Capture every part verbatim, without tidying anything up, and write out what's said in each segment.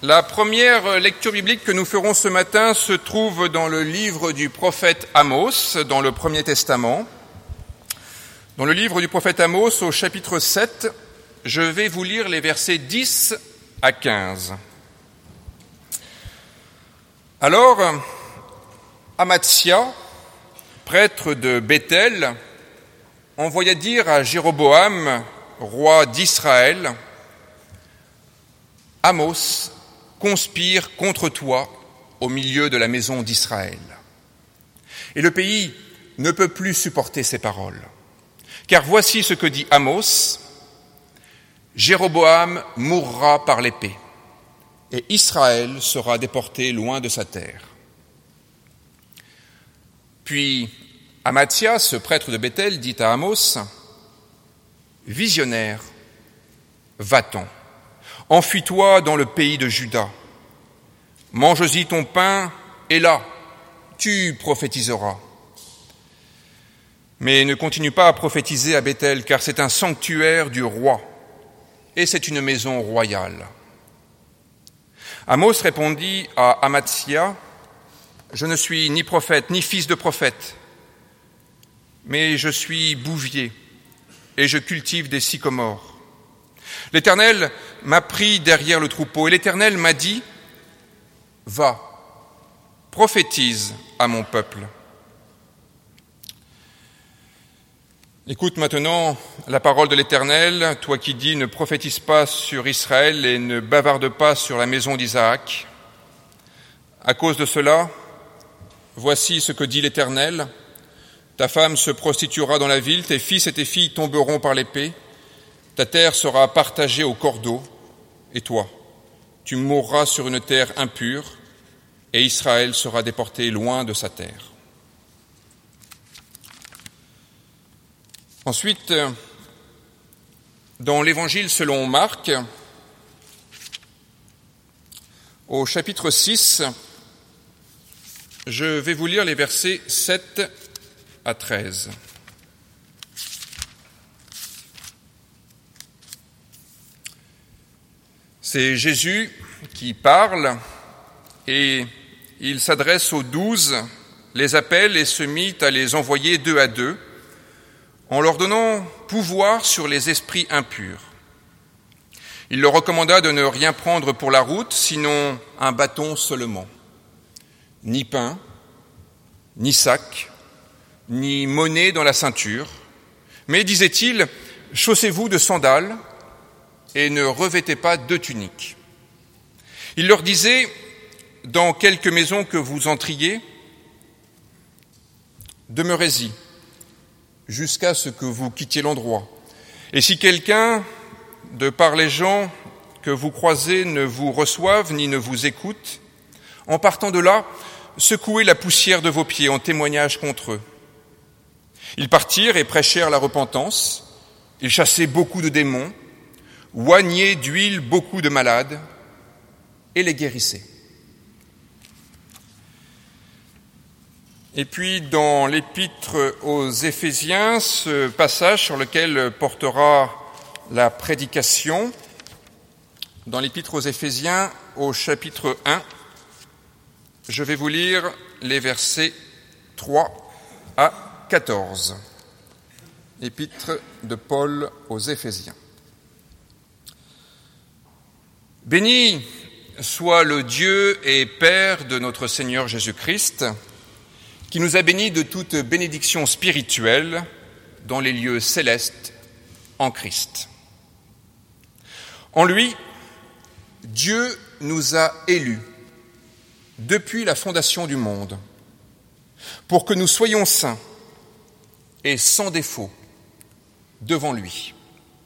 La première lecture biblique que nous ferons ce matin se trouve dans le livre du prophète Amos, dans le Premier Testament. Dans le livre du prophète Amos, au chapitre sept, je vais vous lire les versets dix à quinze. Alors, Amatsia, prêtre de Béthel, envoya dire à Jéroboam, roi d'Israël, « Amos conspire contre toi au milieu de la maison d'Israël. Et le pays ne peut plus supporter ces paroles. Car voici ce que dit Amos, Jéroboam mourra par l'épée, et Israël sera déporté loin de sa terre. » Puis Amatsia, ce prêtre de Béthel, dit à Amos, « Visionnaire, va-t'en, enfuis-toi dans le pays de Juda, mange-y ton pain, et là, tu prophétiseras. Mais ne continue pas à prophétiser à Béthel, car c'est un sanctuaire du roi, et c'est une maison royale. » Amos répondit à Amatsia, « Je ne suis ni prophète, ni fils de prophète, mais je suis bouvier, et je cultive des sycomores. L'Éternel m'a pris derrière le troupeau, et l'Éternel m'a dit, « Va, prophétise à mon peuple. » Écoute maintenant la parole de l'Éternel, toi qui dis « Ne prophétise pas sur Israël et ne bavarde pas sur la maison d'Isaac. À cause de cela, voici ce que dit l'Éternel. Ta femme se prostituera dans la ville, tes fils et tes filles tomberont par l'épée, ta terre sera partagée au cordeau, et toi, tu mourras sur une terre impure, et Israël sera déporté loin de sa terre. » Ensuite, dans l'Évangile selon Marc, au chapitre six, je vais vous lire les versets sept à treize. C'est Jésus qui parle et il s'adresse aux douze, les appelle et se mit à les envoyer deux à deux, en leur donnant pouvoir sur les esprits impurs. Il leur recommanda de ne rien prendre pour la route, sinon un bâton seulement, ni pain, ni sac, ni monnaie dans la ceinture, mais, disait-il, chaussez-vous de sandales et ne revêtez pas de tunique. Il leur disait, dans quelque maison que vous entriez, demeurez-y jusqu'à ce que vous quittiez l'endroit. Et si quelqu'un, de par les gens que vous croisez, ne vous reçoive ni ne vous écoute, en partant de là, secouez la poussière de vos pieds en témoignage contre eux. Ils partirent et prêchèrent la repentance, ils chassaient beaucoup de démons, oignaient d'huile beaucoup de malades et les guérissaient. Et puis dans l'épître aux Éphésiens, ce passage sur lequel portera la prédication, dans l'épître aux Éphésiens au chapitre un, je vais vous lire les versets trois à quatorze. Épître de Paul aux Éphésiens. Béni soit le Dieu et Père de notre Seigneur Jésus-Christ, qui nous a bénis de toute bénédiction spirituelle dans les lieux célestes en Christ. En lui, Dieu nous a élus depuis la fondation du monde, pour que nous soyons saints et sans défaut devant lui.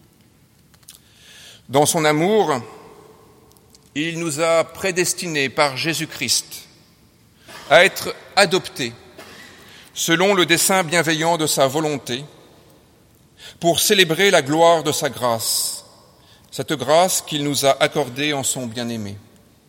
Dans son amour, il nous a prédestinés par Jésus-Christ à être adoptés selon le dessein bienveillant de sa volonté, pour célébrer la gloire de sa grâce, cette grâce qu'il nous a accordée en son bien-aimé.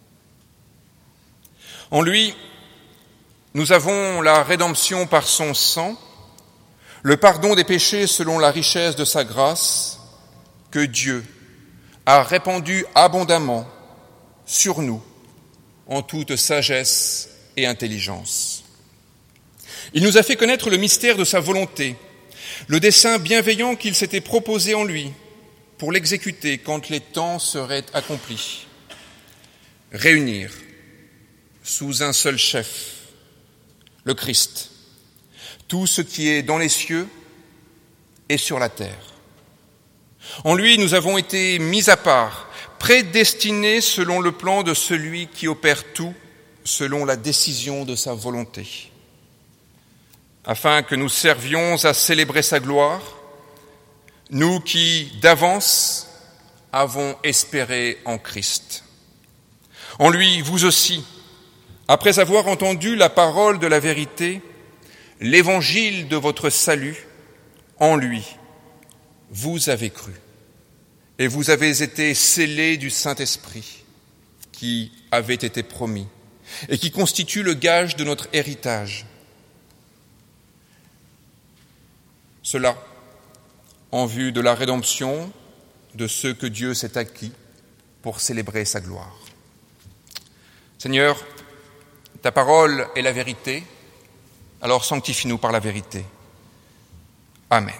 En lui, nous avons la rédemption par son sang, le pardon des péchés selon la richesse de sa grâce, que Dieu a répandu abondamment sur nous en toute sagesse et intelligence. Il nous a fait connaître le mystère de sa volonté, le dessein bienveillant qu'il s'était proposé en lui pour l'exécuter quand les temps seraient accomplis. Réunir sous un seul chef, le Christ, tout ce qui est dans les cieux et sur la terre. En lui, nous avons été mis à part, prédestinés selon le plan de celui qui opère tout, selon la décision de sa volonté, afin que nous servions à célébrer sa gloire, nous qui, d'avance, avons espéré en Christ. En lui, vous aussi, après avoir entendu la parole de la vérité, l'évangile de votre salut, en lui, vous avez cru, et vous avez été scellés du Saint-Esprit, qui avait été promis, et qui constitue le gage de notre héritage. Cela en vue de la rédemption de ceux que Dieu s'est acquis pour célébrer sa gloire. Seigneur, ta parole est la vérité, alors sanctifie-nous par la vérité. Amen.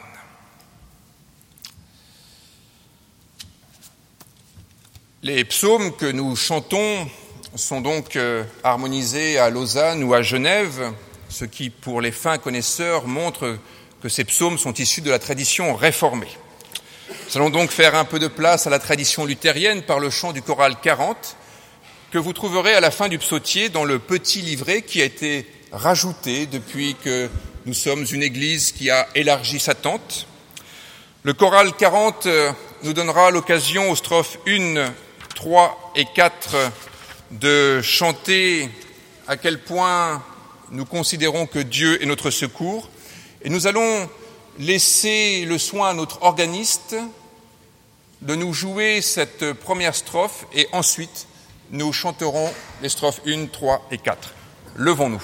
Les psaumes que nous chantons sont donc euh, harmonisés à Lausanne ou à Genève, ce qui, pour les fins connaisseurs, montre que ces psaumes sont issus de la tradition réformée. Nous allons donc faire un peu de place à la tradition luthérienne par le chant du choral quarante, que vous trouverez à la fin du psautier dans le petit livret qui a été rajouté depuis que nous sommes une église qui a élargi sa tente. Le choral quarante nous donnera l'occasion aux strophes un, trois et quatre de chanter à quel point nous considérons que Dieu est notre secours. Et nous allons laisser le soin à notre organiste de nous jouer cette première strophe et ensuite nous chanterons les strophes un, trois et quatre. Levons-nous.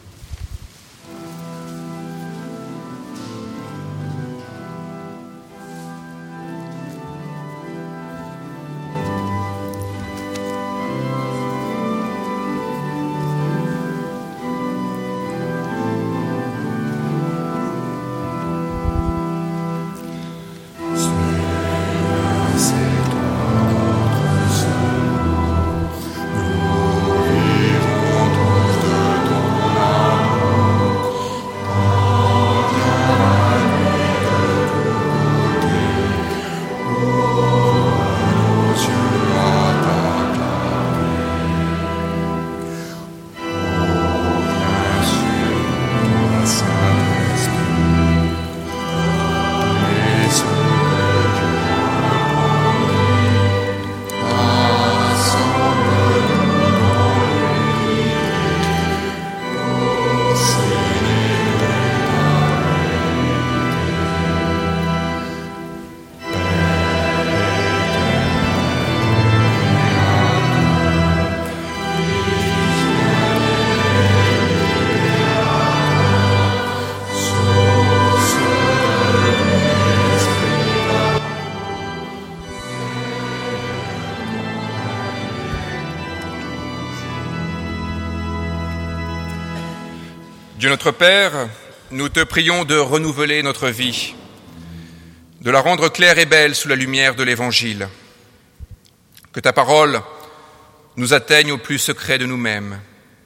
Dieu notre Père, nous te prions de renouveler notre vie, de la rendre claire et belle sous la lumière de l'Évangile. Que ta parole nous atteigne au plus secret de nous-mêmes.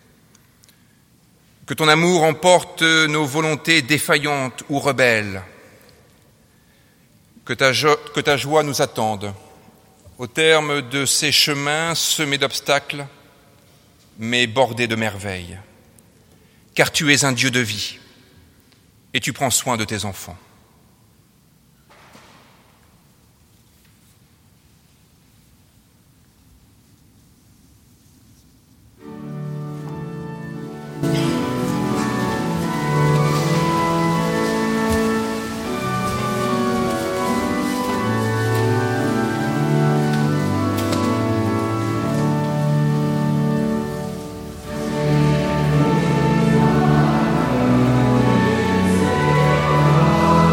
Que ton amour emporte nos volontés défaillantes ou rebelles. Que ta, jo- que ta joie nous attende au terme de ces chemins semés d'obstacles, mais bordés de merveilles. Car tu es un Dieu de vie et tu prends soin de tes enfants. Amen.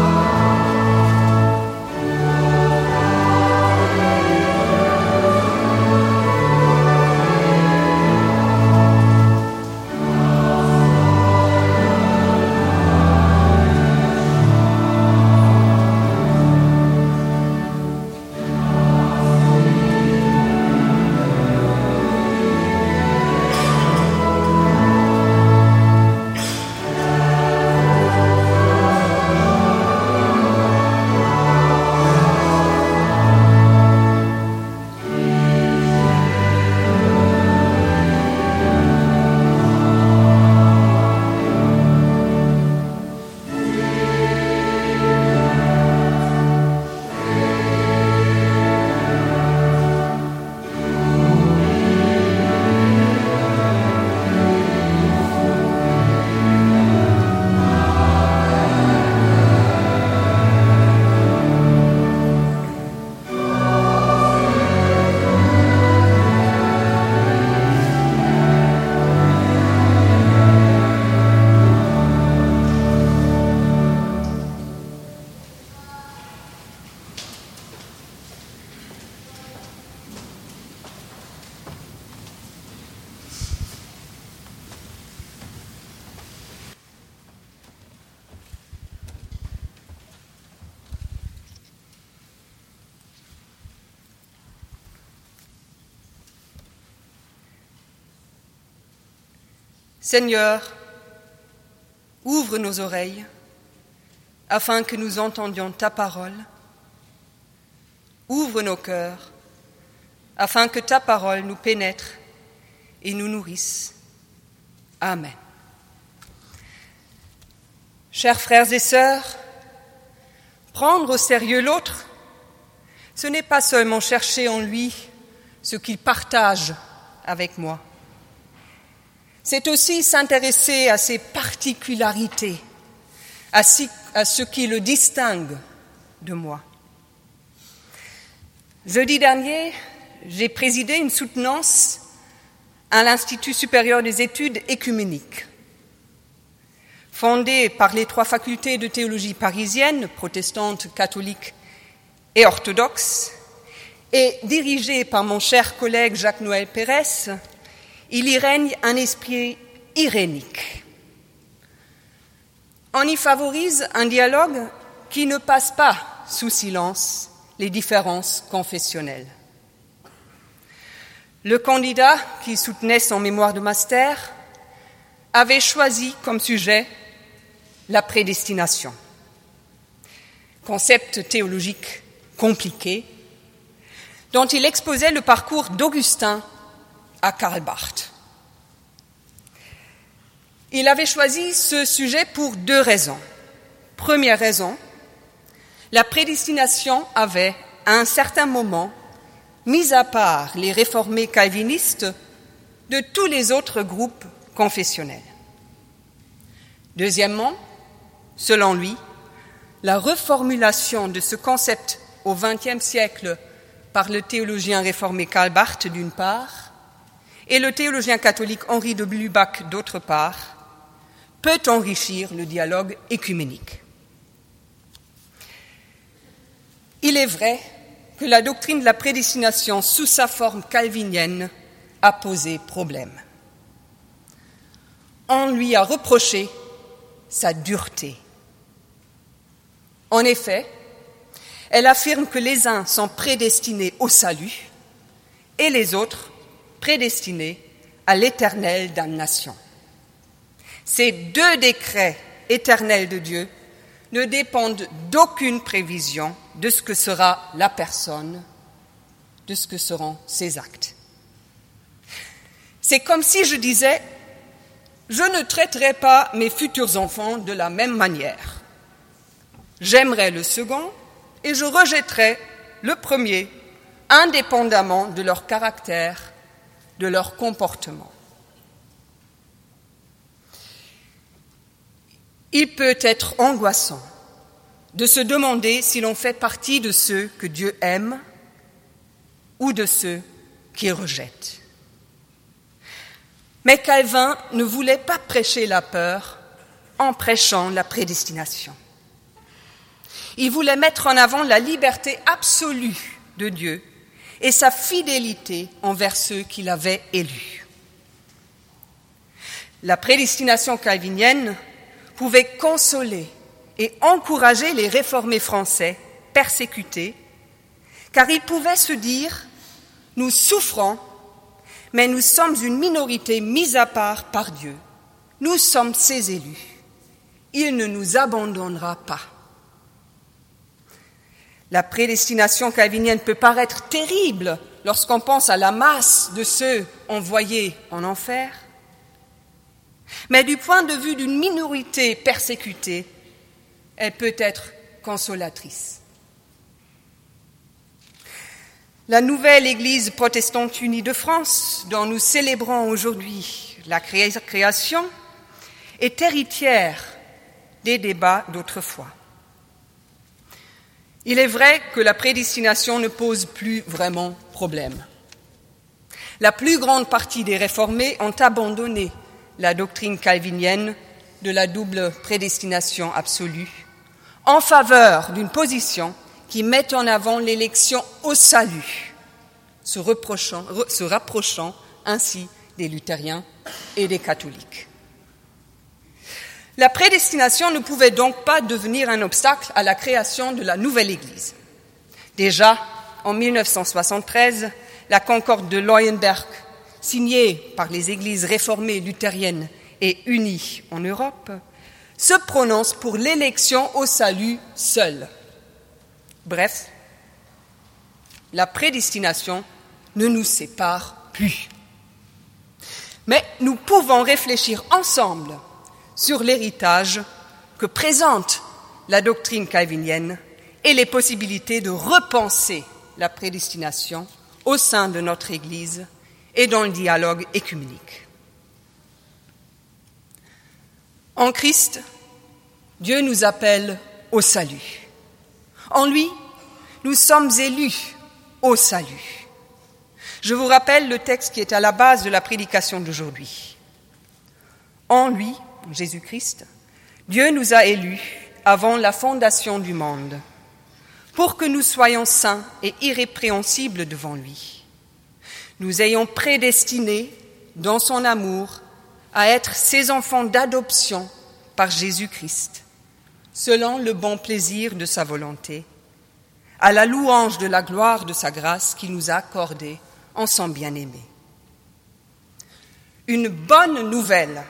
Seigneur, ouvre nos oreilles afin que nous entendions ta parole. Ouvre nos cœurs afin que ta parole nous pénètre et nous nourrisse. Amen. Chers frères et sœurs, prendre au sérieux l'autre, ce n'est pas seulement chercher en lui ce qu'il partage avec moi. C'est aussi s'intéresser à ses particularités, à ce qui le distingue de moi. Jeudi dernier, j'ai présidé une soutenance à l'Institut supérieur des études écuméniques. Fondé par les trois facultés de théologie parisiennes, protestantes, catholiques et orthodoxes, et dirigé par mon cher collègue Jacques-Noël Pérez, il y règne un esprit irénique. On y favorise un dialogue qui ne passe pas sous silence les différences confessionnelles. Le candidat qui soutenait son mémoire de master avait choisi comme sujet la prédestination, concept théologique compliqué dont il exposait le parcours d'Augustin à Karl Barth. Il avait choisi ce sujet pour deux raisons. Première raison, la prédestination avait, à un certain moment, mis à part les réformés calvinistes de tous les autres groupes confessionnels. Deuxièmement, selon lui, la reformulation de ce concept au vingtième siècle par le théologien réformé Karl Barth d'une part, et le théologien catholique Henri de Lubac d'autre part, peut enrichir le dialogue écuménique. Il est vrai que la doctrine de la prédestination sous sa forme calvinienne a posé problème. On lui a reproché sa dureté. En effet, elle affirme que les uns sont prédestinés au salut et les autres prédestinés à l'éternelle damnation. Ces deux décrets éternels de Dieu ne dépendent d'aucune prévision de ce que sera la personne, de ce que seront ses actes. C'est comme si je disais « Je ne traiterai pas mes futurs enfants de la même manière. J'aimerai le second et je rejetterai le premier, indépendamment de leur caractère, de leur comportement. » Il peut être angoissant de se demander si l'on fait partie de ceux que Dieu aime ou de ceux qu'il rejette. Mais Calvin ne voulait pas prêcher la peur en prêchant la prédestination. Il voulait mettre en avant la liberté absolue de Dieu et sa fidélité envers ceux qu'il avait élus. La prédestination calvinienne pouvait consoler et encourager les réformés français persécutés, car ils pouvaient se dire « Nous souffrons, mais nous sommes une minorité mise à part par Dieu. Nous sommes ses élus. Il ne nous abandonnera pas. » La prédestination calvinienne peut paraître terrible lorsqu'on pense à la masse de ceux envoyés en enfer, mais du point de vue d'une minorité persécutée, elle peut être consolatrice. La nouvelle Église protestante unie de France, dont nous célébrons aujourd'hui la création, est héritière des débats d'autrefois. Il est vrai que la prédestination ne pose plus vraiment problème. La plus grande partie des réformés ont abandonné la doctrine calvinienne de la double prédestination absolue en faveur d'une position qui met en avant l'élection au salut, se, reprochant, se rapprochant ainsi des luthériens et des catholiques. La prédestination ne pouvait donc pas devenir un obstacle à la création de la nouvelle Église. Déjà, en mille neuf cent soixante-treize, la Concorde de Leuenberg, signée par les églises réformées luthériennes et unis en Europe, se prononce pour l'élection au salut seul. Bref, la prédestination ne nous sépare plus. Mais nous pouvons réfléchir ensemble sur l'héritage que présente la doctrine calvinienne et les possibilités de repenser la prédestination au sein de notre Église et dans le dialogue œcuménique. En Christ, Dieu nous appelle au salut. En lui, nous sommes élus au salut. Je vous rappelle le texte qui est à la base de la prédication d'aujourd'hui. En lui, Jésus-Christ, Dieu nous a élus avant la fondation du monde, pour que nous soyons saints et irrépréhensibles devant lui. Nous ayons prédestinés, dans son amour, à être ses enfants d'adoption par Jésus-Christ, selon le bon plaisir de sa volonté, à la louange de la gloire de sa grâce qu'il nous a accordée en son bien-aimé. Une bonne nouvelle.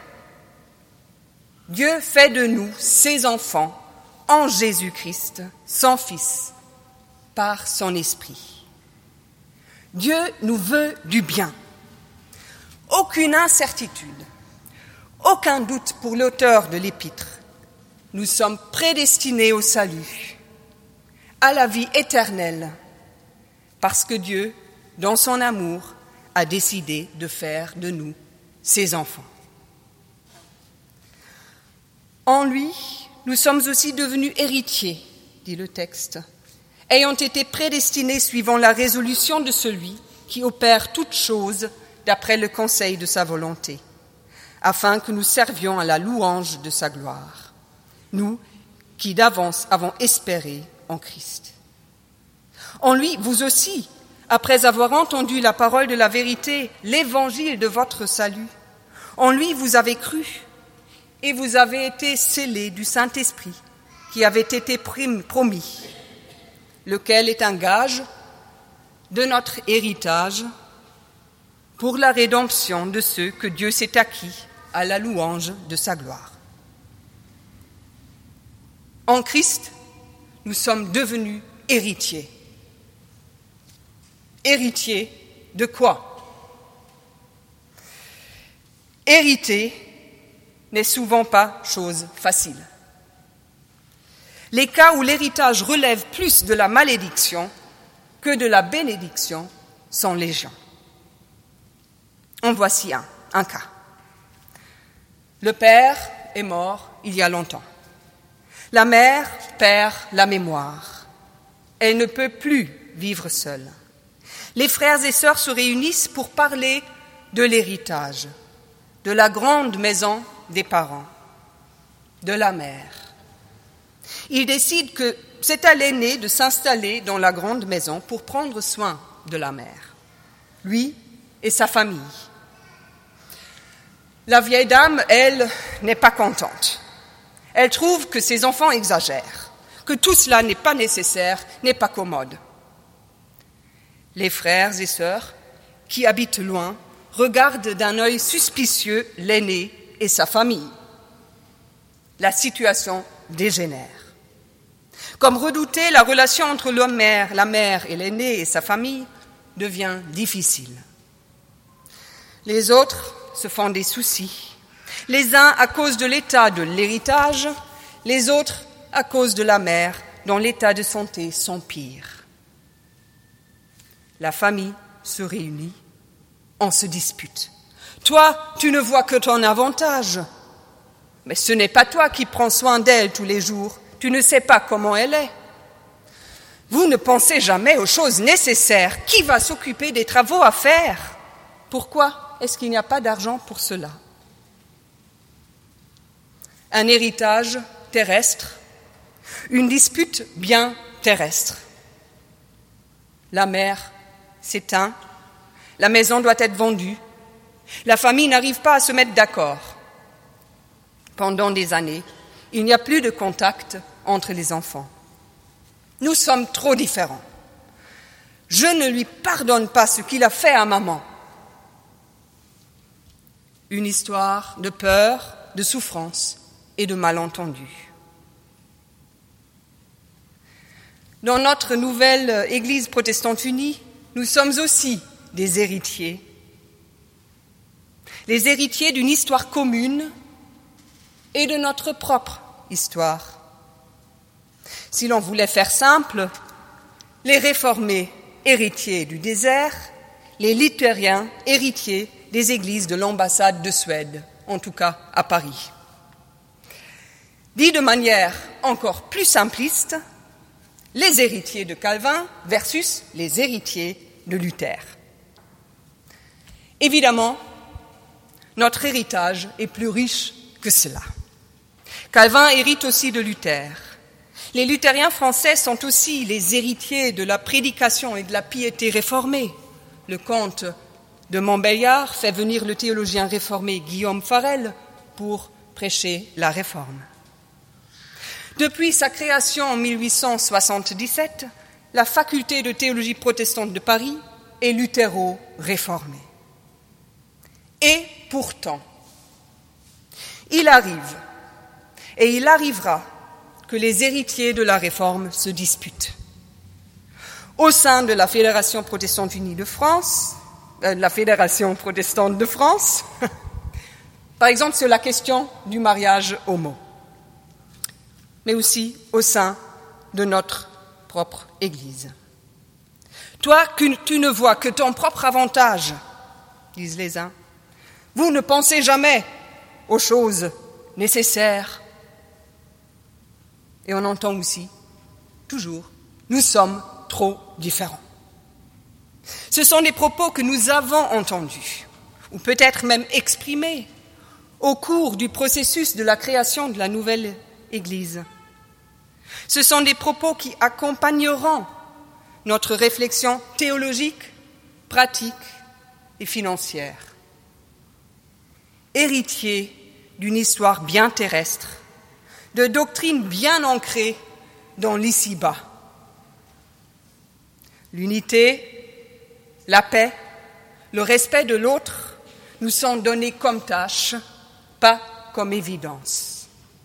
Dieu fait de nous ses enfants en Jésus-Christ, son Fils, par son Esprit. Dieu nous veut du bien. Aucune incertitude, aucun doute pour l'auteur de l'épître. Nous sommes prédestinés au salut, à la vie éternelle, parce que Dieu, dans son amour, a décidé de faire de nous ses enfants. En lui, nous sommes aussi devenus héritiers, dit le texte, ayant été prédestinés suivant la résolution de celui qui opère toutes choses d'après le conseil de sa volonté, afin que nous servions à la louange de sa gloire, nous qui d'avance avons espéré en Christ. En lui, vous aussi, après avoir entendu la parole de la vérité, l'évangile de votre salut, en lui vous avez cru, et vous avez été scellés du Saint-Esprit qui avait été promis, lequel est un gage de notre héritage pour la rédemption de ceux que Dieu s'est acquis à la louange de sa gloire. En Christ, nous sommes devenus héritiers. Héritiers de quoi? Hériter n'est souvent pas chose facile. Les cas où l'héritage relève plus de la malédiction que de la bénédiction sont légion. En voici un, un cas. Le père est mort il y a longtemps. La mère perd la mémoire. Elle ne peut plus vivre seule. Les frères et sœurs se réunissent pour parler de l'héritage, de la grande maison des parents, de la mère. Ils décident que c'est à l'aîné de s'installer dans la grande maison pour prendre soin de la mère, lui et sa famille. La vieille dame, elle, n'est pas contente. Elle trouve que ses enfants exagèrent, que tout cela n'est pas nécessaire, n'est pas commode. Les frères et sœurs, qui habitent loin, regardent d'un œil suspicieux l'aîné et sa famille. La situation dégénère. Comme redouté, la relation entre la mère, la mère et l'aîné et sa famille devient difficile. Les autres se font des soucis. Les uns à cause de l'état de l'héritage, les autres à cause de la mère dont l'état de santé s'empire. La famille se réunit, on se dispute. Toi, tu ne vois que ton avantage. Mais ce n'est pas toi qui prends soin d'elle tous les jours. Tu ne sais pas comment elle est. Vous ne pensez jamais aux choses nécessaires. Qui va s'occuper des travaux à faire? Pourquoi est-ce qu'il n'y a pas d'argent pour cela? Un héritage terrestre, une dispute bien terrestre. La mère s'éteint, la maison doit être vendue. La famille n'arrive pas à se mettre d'accord. Pendant des années, il n'y a plus de contact entre les enfants. Nous sommes trop différents. Je ne lui pardonne pas ce qu'il a fait à maman. une histoire de peur, de souffrance et de malentendus. Dans notre nouvelle Église protestante unie, nous sommes aussi des héritiers. Les héritiers d'une histoire commune et de notre propre histoire. Si l'on voulait faire simple, les réformés héritiers du désert, les luthériens héritiers des églises de l'ambassade de Suède, en tout cas à Paris. Dit de manière encore plus simpliste, les héritiers de Calvin versus les héritiers de Luther. Évidemment, notre héritage est plus riche que cela. Calvin hérite aussi de Luther. Les luthériens français sont aussi les héritiers de la prédication et de la piété réformée. Le comte de Montbéliard fait venir le théologien réformé Guillaume Farel pour prêcher la réforme. Depuis sa création en mille huit cent soixante-dix-sept, la faculté de théologie protestante de Paris est luthéro-réformée. Et pourtant, il arrive, et il arrivera, que les héritiers de la Réforme se disputent. Au sein de la Fédération protestante unie de France, euh, la Fédération protestante de France, par exemple sur la question du mariage homo, mais aussi au sein de notre propre Église. Toi, tu ne vois que ton propre avantage, disent les uns. Vous ne pensez jamais aux choses nécessaires. Et on entend aussi, toujours, nous sommes trop différents. Ce sont des propos que nous avons entendus, ou peut-être même exprimés, au cours du processus de la création de la nouvelle Église. Ce sont des propos qui accompagneront notre réflexion théologique, pratique et financière. Héritiers d'une histoire bien terrestre, de doctrines bien ancrées dans l'ici-bas. L'unité, la paix, le respect de l'autre nous sont donnés comme tâche, pas comme évidence.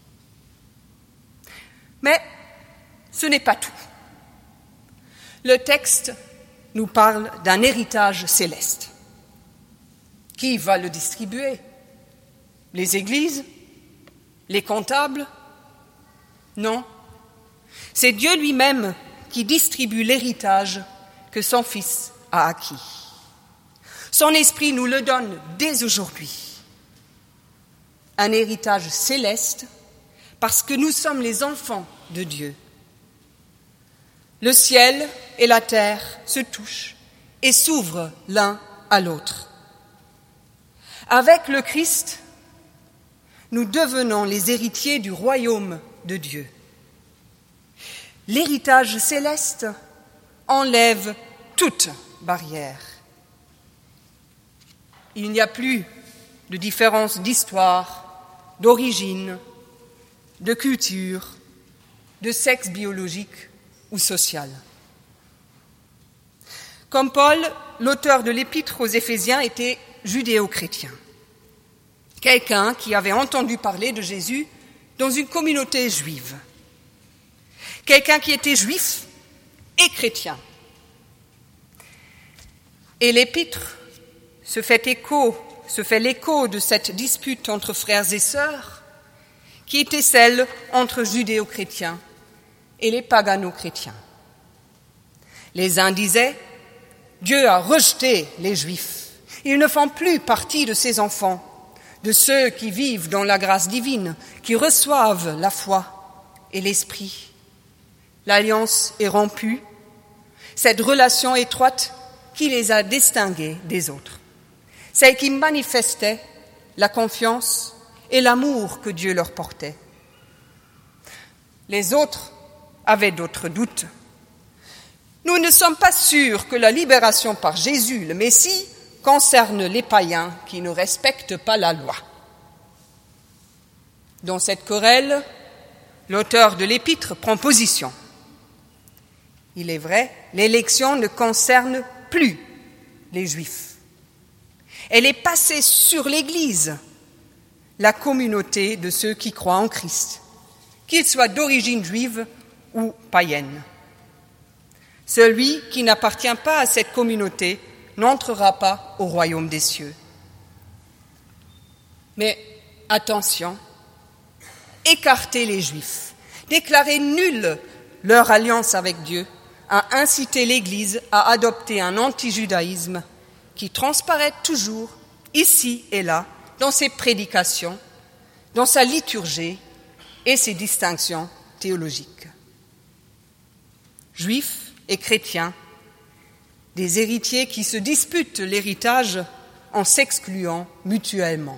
Mais ce n'est pas tout. Le texte nous parle d'un héritage céleste. Qui va le distribuer ? Les églises ? Les comptables ? Non. C'est Dieu lui-même qui distribue l'héritage que son Fils a acquis. Son esprit nous le donne dès aujourd'hui. Un héritage céleste parce que nous sommes les enfants de Dieu. Le ciel et la terre se touchent et s'ouvrent l'un à l'autre. Avec le Christ, nous devenons les héritiers du royaume de Dieu. L'héritage céleste enlève toute barrière. Il n'y a plus de différence d'histoire, d'origine, de culture, de sexe biologique ou social. Comme Paul, l'auteur de l'épître aux Éphésiens était judéo-chrétien. Quelqu'un qui avait entendu parler de Jésus dans une communauté juive. Quelqu'un qui était juif et chrétien. Et l'épître se fait écho, se fait l'écho de cette dispute entre frères et sœurs, qui était celle entre judéo-chrétiens et les pagano-chrétiens. Les uns disaient « Dieu a rejeté les Juifs, ils ne font plus partie de ses enfants, de ceux qui vivent dans la grâce divine, qui reçoivent la foi et l'esprit. L'alliance est rompue, cette relation étroite qui les a distingués des autres, celle qui manifestait la confiance et l'amour que Dieu leur portait. Les autres avaient d'autres doutes. Nous ne sommes pas sûrs que la libération par Jésus, le Messie, concerne les païens qui ne respectent pas la loi. Dans cette querelle, l'auteur de l'épître prend position. Il est vrai, l'élection ne concerne plus les Juifs. Elle est passée sur l'Église, la communauté de ceux qui croient en Christ, qu'ils soient d'origine juive ou païenne. Celui qui n'appartient pas à cette communauté n'entrera pas au royaume des cieux. Mais attention, écarter les Juifs, déclarer nulle leur alliance avec Dieu, a incité l'Église à adopter un anti-judaïsme qui transparaît toujours, ici et là, dans ses prédications, dans sa liturgie et ses distinctions théologiques. Juifs et chrétiens, des héritiers qui se disputent l'héritage en s'excluant mutuellement.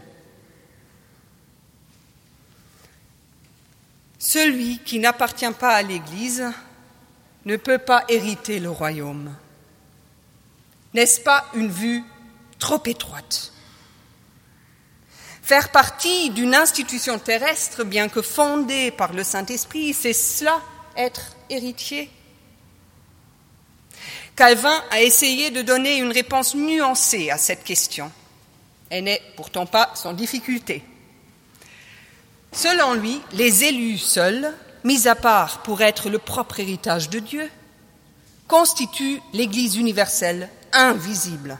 Celui qui n'appartient pas à l'Église ne peut pas hériter le royaume. N'est-ce pas une vue trop étroite ? Faire partie d'une institution terrestre, bien que fondée par le Saint-Esprit, c'est cela, être héritier. Calvin a essayé de donner une réponse nuancée à cette question. Elle n'est pourtant pas sans difficulté. Selon lui, les élus seuls, mis à part pour être le propre héritage de Dieu, constituent l'Église universelle invisible.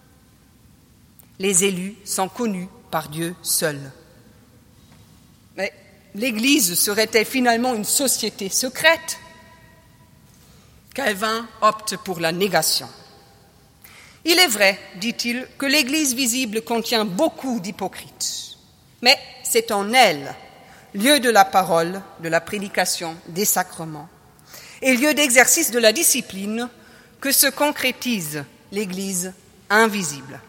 Les élus sont connus par Dieu seul. Mais l'Église serait-elle finalement une société secrète ? Calvin opte pour la négation. Il est vrai, dit-il, que l'Église visible contient beaucoup d'hypocrites, mais c'est en elle, lieu de la parole, de la prédication, des sacrements, et lieu d'exercice de la discipline, que se concrétise l'Église invisible.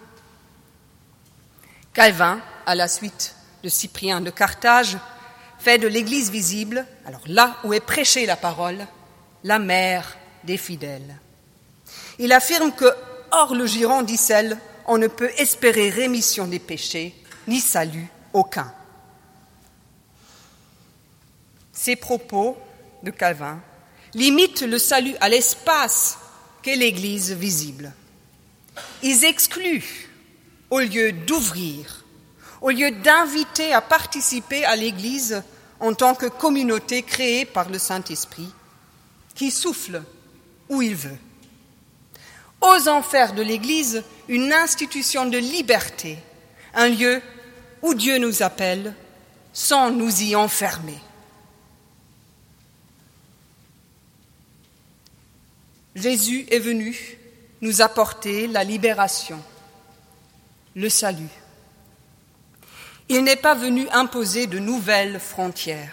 Calvin, à la suite de Cyprien de Carthage, fait de l'Église visible, alors là où est prêchée la parole, la mère des fidèles. Il affirme que, hors le giron d'Icelle, on ne peut espérer rémission des péchés, ni salut aucun. Ces propos de Calvin limitent le salut à l'espace qu'est l'Église visible. Ils excluent, au lieu d'ouvrir, au lieu d'inviter à participer à l'Église en tant que communauté créée par le Saint-Esprit, qui souffle où il veut. Osant faire de l'Église une institution de liberté, un lieu où Dieu nous appelle sans nous y enfermer. Jésus est venu nous apporter la libération, le salut. Il n'est pas venu imposer de nouvelles frontières.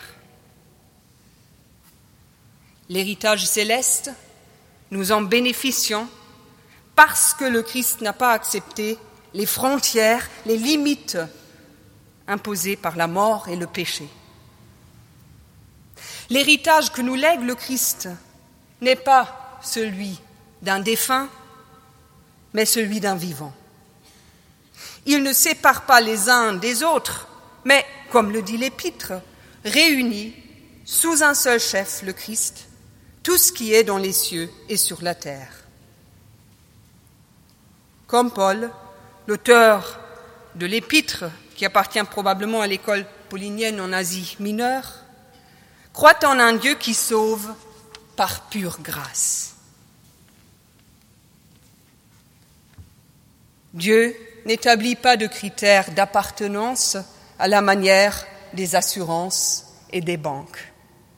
L'héritage céleste, nous en bénéficions parce que le Christ n'a pas accepté les frontières, les limites imposées par la mort et le péché. L'héritage que nous lègue le Christ n'est pas celui d'un défunt, mais celui d'un vivant. Il ne sépare pas les uns des autres, mais, comme le dit l'Épître, réunit sous un seul chef, le Christ, tout ce qui est dans les cieux et sur la terre. Comme Paul, l'auteur de l'Épître, qui appartient probablement à l'école paulinienne en Asie mineure, croit en un Dieu qui sauve par pure grâce. Dieu n'établit pas de critères d'appartenance à la manière des assurances et des banques.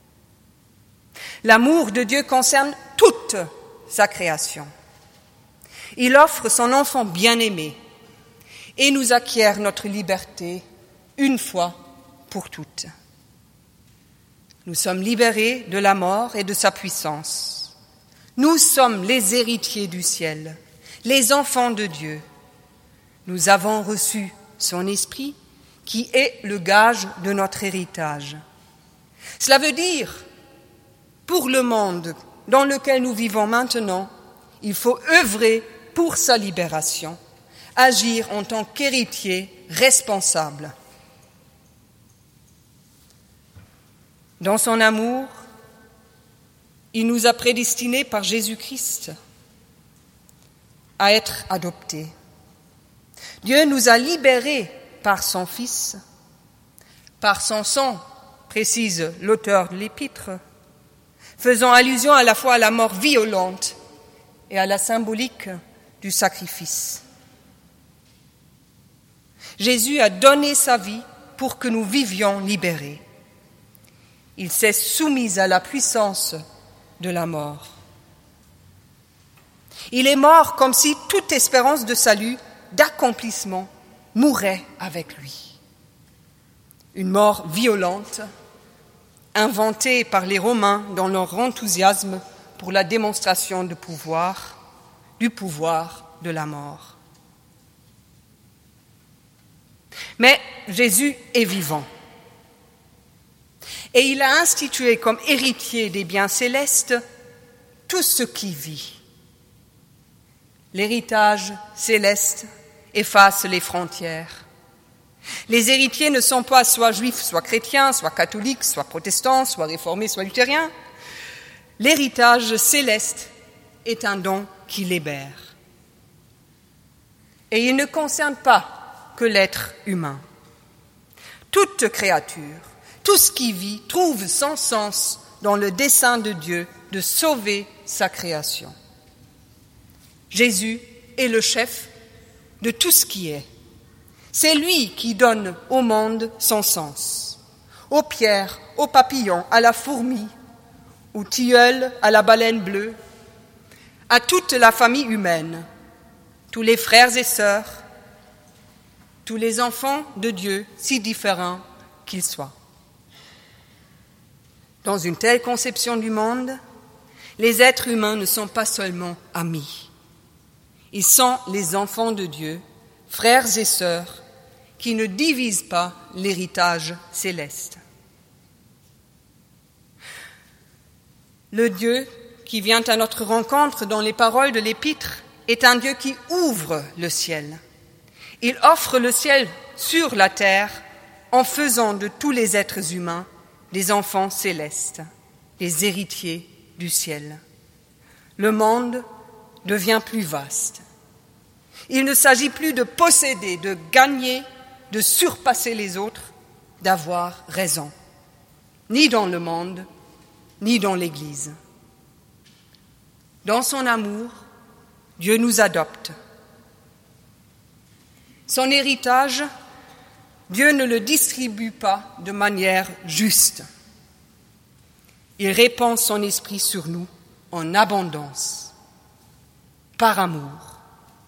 L'amour de Dieu concerne toute sa création. Il offre son enfant bien-aimé et nous acquiert notre liberté une fois pour toutes. Nous sommes libérés de la mort et de sa puissance. Nous sommes les héritiers du ciel, les enfants de Dieu. Nous avons reçu son esprit qui est le gage de notre héritage. Cela veut dire, pour le monde dans lequel nous vivons maintenant, il faut œuvrer pour sa libération, agir en tant qu'héritier responsable. Dans son amour, il nous a prédestinés par Jésus-Christ à être adoptés. Dieu nous a libérés par son Fils, par son sang, précise l'auteur de l'Épître, faisant allusion à la fois à la mort violente et à la symbolique du sacrifice. Jésus a donné sa vie pour que nous vivions libérés. Il s'est soumis à la puissance de la mort. Il est mort comme si toute espérance de salut, d'accomplissement, mourait avec lui. Une mort violente, inventée par les Romains dans leur enthousiasme pour la démonstration de pouvoir, du pouvoir de la mort. Mais Jésus est vivant. Et il a institué comme héritier des biens célestes tout ce qui vit. L'héritage céleste efface les frontières. Les héritiers ne sont pas soit juifs, soit chrétiens, soit catholiques, soit protestants, soit réformés, soit luthériens. L'héritage céleste est un don qui libère. Et il ne concerne pas que l'être humain. Toute créature, tout ce qui vit, trouve son sens dans le dessein de Dieu de sauver sa création. Jésus est le chef de tout ce qui est. C'est lui qui donne au monde son sens. Aux pierres, aux papillons, à la fourmi, aux tilleuls, à la baleine bleue, à toute la famille humaine, tous les frères et sœurs, tous les enfants de Dieu, si différents qu'ils soient. Dans une telle conception du monde, les êtres humains ne sont pas seulement amis. Ils sont les enfants de Dieu, frères et sœurs, qui ne divisent pas l'héritage céleste. Le Dieu qui vient à notre rencontre dans les paroles de l'Épître est un Dieu qui ouvre le ciel. Il offre le ciel sur la terre en faisant de tous les êtres humains des enfants célestes, des héritiers du ciel. Le monde devient plus vaste. Il ne s'agit plus de posséder, de gagner, de surpasser les autres, d'avoir raison, ni dans le monde, ni dans l'Église. Dans son amour, Dieu nous adopte. Son héritage, Dieu ne le distribue pas de manière juste. Il répand son esprit sur nous en abondance, par amour.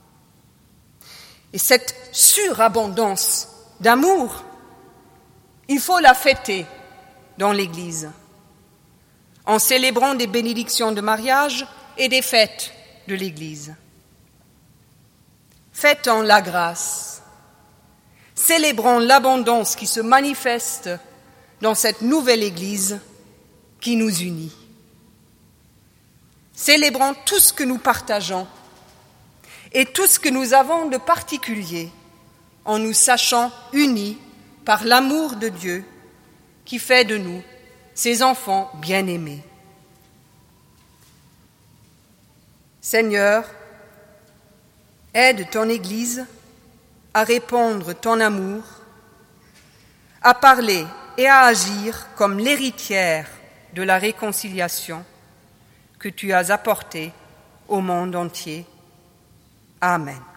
Et cette surabondance d'amour, il faut la fêter dans l'Église, en célébrant des bénédictions de mariage et des fêtes de l'Église. Fêtons la grâce, célébrons l'abondance qui se manifeste dans cette nouvelle Église qui nous unit. Célébrons tout ce que nous partageons et tout ce que nous avons de particulier en nous sachant unis par l'amour de Dieu qui fait de nous ses enfants bien-aimés. Seigneur, aide ton Église à répandre ton amour, à parler et à agir comme l'héritière de la réconciliation que tu as apportée au monde entier. Amen.